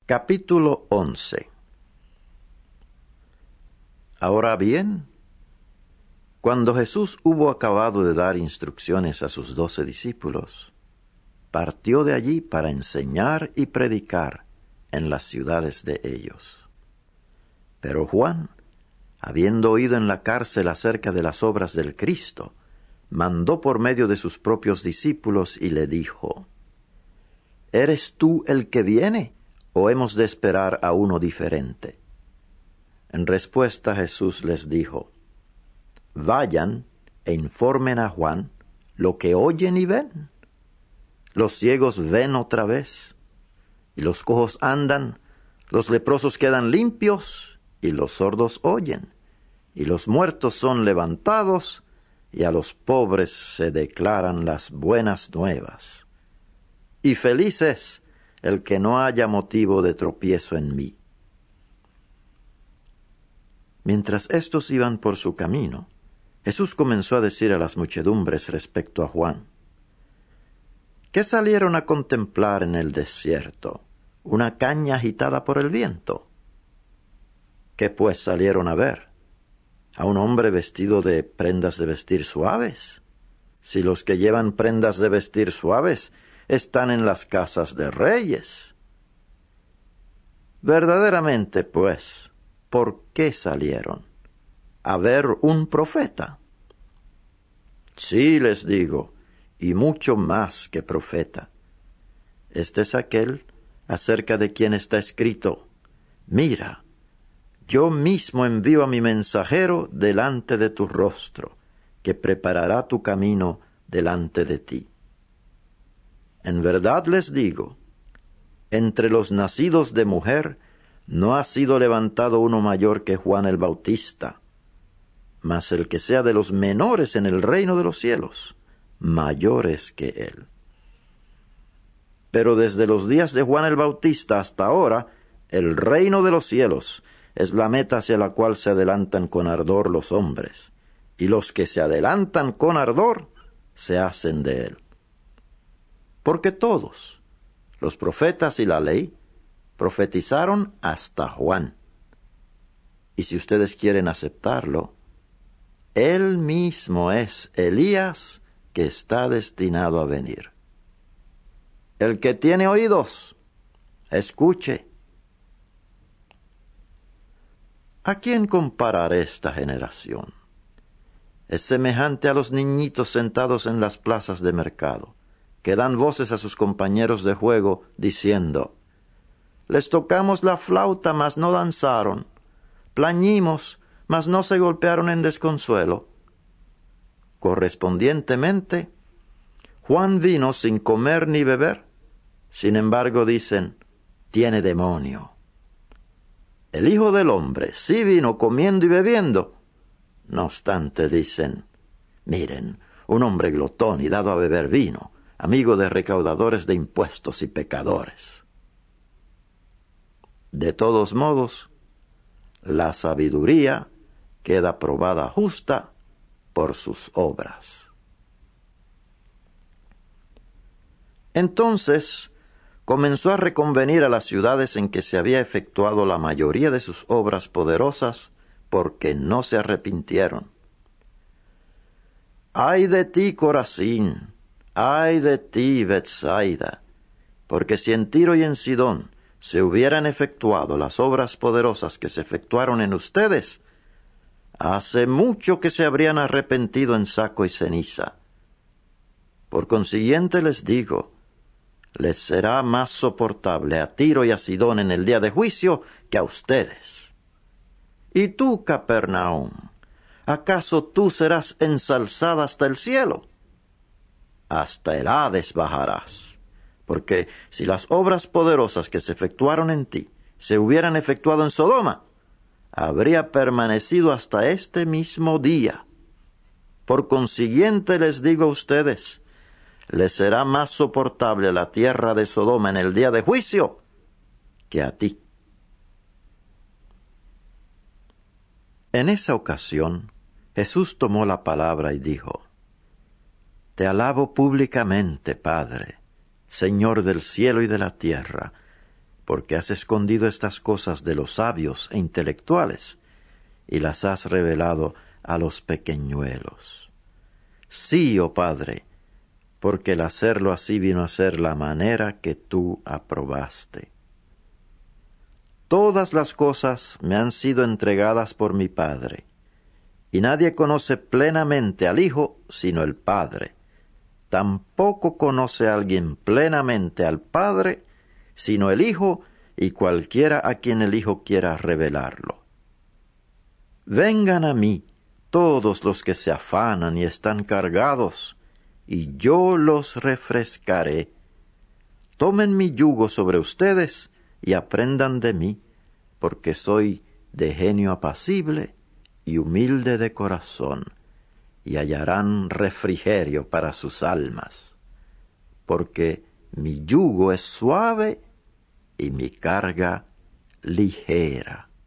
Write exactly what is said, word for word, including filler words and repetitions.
Capítulo once. Ahora bien, cuando Jesús hubo acabado de dar instrucciones a sus doce discípulos, partió de allí para enseñar y predicar en las ciudades de ellos. Pero Juan, habiendo oído en la cárcel acerca de las obras del Cristo, mandó por medio de sus propios discípulos y le dijo: ¿Eres tú el que viene, o hemos de esperar a uno diferente? En respuesta Jesús les dijo: Vayan e informen a Juan lo que oyen y ven. Los ciegos ven otra vez, y los cojos andan, los leprosos quedan limpios, y los sordos oyen, y los muertos son levantados, y a los pobres se declaran las buenas nuevas. Y feliz es el que no haya motivo de tropiezo en mí. Mientras éstos iban por su camino, Jesús comenzó a decir a las muchedumbres respecto a Juan: ¿Qué salieron a contemplar en el desierto? ¿Una caña agitada por el viento? ¿Qué pues salieron a ver? ¿A un hombre vestido de prendas de vestir suaves? Si los que llevan prendas de vestir suaves están en las casas de reyes. Verdaderamente, pues, ¿por qué salieron? ¿A ver un profeta? Sí, les digo, y mucho más que profeta. Este es aquel acerca de quien está escrito: Mira, yo mismo envío a mi mensajero delante de tu rostro, que preparará tu camino delante de ti. En verdad les digo, entre los nacidos de mujer no ha sido levantado uno mayor que Juan el Bautista, mas el que sea de los menores en el reino de los cielos, mayor es que él. Pero desde los días de Juan el Bautista hasta ahora, el reino de los cielos es la meta hacia la cual se adelantan con ardor los hombres, y los que se adelantan con ardor se hacen de él. Porque todos, los profetas y la ley, profetizaron hasta Juan. Y si ustedes quieren aceptarlo, él mismo es Elías que está destinado a venir. El que tiene oídos, escuche. ¿A quién compararé esta generación? Es semejante a los niñitos sentados en las plazas de mercado, que dan voces a sus compañeros de juego, diciendo: Les tocamos la flauta, mas no danzaron. Plañimos, mas no se golpearon en desconsuelo. Correspondientemente, Juan vino sin comer ni beber. Sin embargo, dicen: tiene demonio. El Hijo del Hombre sí vino comiendo y bebiendo. No obstante, dicen: miren, un hombre glotón y dado a beber vino, amigo de recaudadores de impuestos y pecadores. De todos modos, la sabiduría queda probada justa por sus obras. Entonces comenzó a reconvenir a las ciudades en que se había efectuado la mayoría de sus obras poderosas, porque no se arrepintieron. ¡Ay de ti, Corazín! ¡Ay de ti, Betsaida! Porque si en Tiro y en Sidón se hubieran efectuado las obras poderosas que se efectuaron en ustedes, hace mucho que se habrían arrepentido en saco y ceniza. Por consiguiente les digo, les será más soportable a Tiro y a Sidón en el día de juicio que a ustedes. Y tú, Capernaum, ¿acaso tú serás ensalzada hasta el cielo? Hasta el Hades bajarás. Porque si las obras poderosas que se efectuaron en ti se hubieran efectuado en Sodoma, habría permanecido hasta este mismo día. Por consiguiente les digo a ustedes, les será más soportable la tierra de Sodoma en el día de juicio que a ti. En esa ocasión, Jesús tomó la palabra y dijo: Te alabo públicamente, Padre, Señor del cielo y de la tierra, porque has escondido estas cosas de los sabios e intelectuales, y las has revelado a los pequeñuelos. Sí, oh Padre, porque el hacerlo así vino a ser la manera que tú aprobaste. Todas las cosas me han sido entregadas por mi Padre, y nadie conoce plenamente al Hijo sino el Padre. Tampoco conoce a alguien plenamente al Padre sino el Hijo y cualquiera a quien el Hijo quiera revelarlo. Vengan a mí todos los que se afanan y están cargados, y yo los refrescaré. Tomen mi yugo sobre ustedes y aprendan de mí, porque soy de genio apacible y humilde de corazón, y hallarán refrigerio para sus almas, porque mi yugo es suave y mi carga ligera.